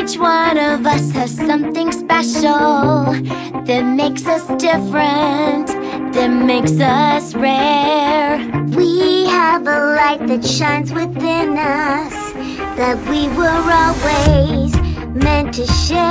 Each one of us has something special that makes us different, that makes us rare. We have a light that shines within us, that we were always meant to share.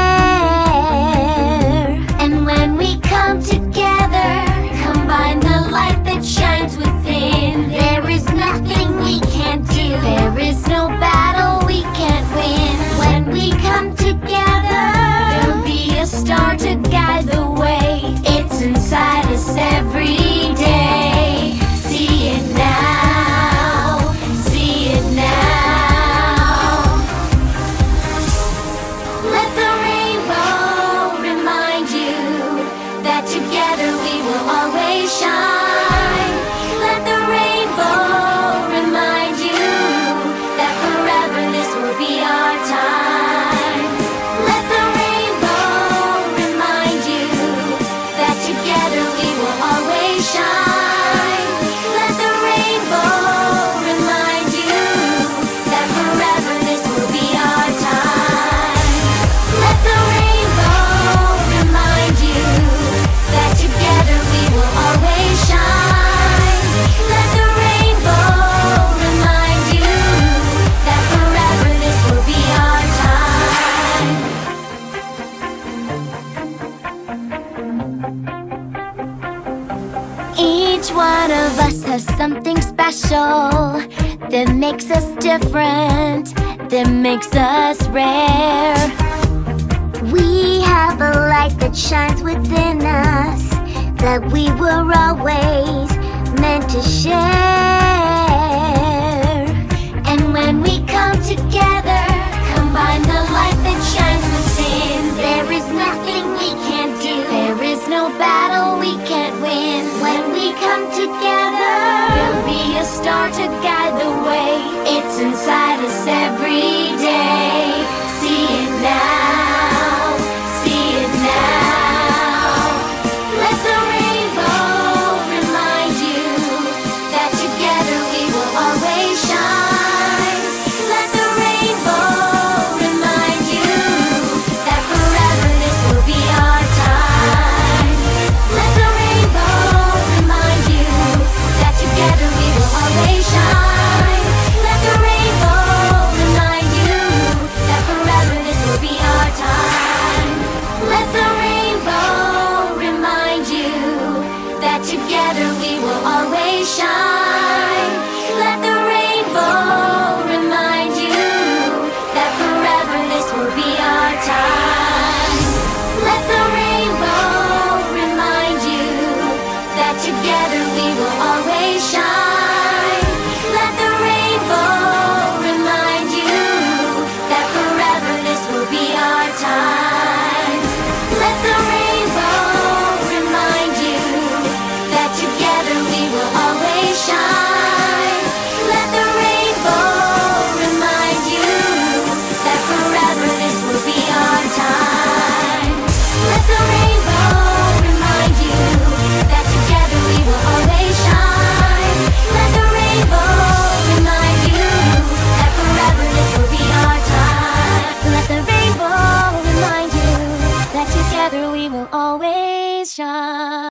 And when we come together, combine the light that shines within, there is nothing we can't do. there is no battle we can't win. When we come together, There'll be a star to guide the way. It's inside us every day. See it now, see it now. Let the rainbow remind you that together we will always shine. Let the rainbow remind you that forever this will be our time. Let the rainbow remind you that together we will always shine. Let the rainbow remind you that forever this will be our time. Let the rainbow remind you that together we will always shine. Let the rainbow remind you that forever this will be our time. Each one of us has something special that makes us different, that makes us rare. we have a light that shines within us, that we were always meant to share. And when we come together, combine the light that shines within, There is nothing we can't do. there is no battle we can't win. When we come together, There'll be a star to guide the way. It's inside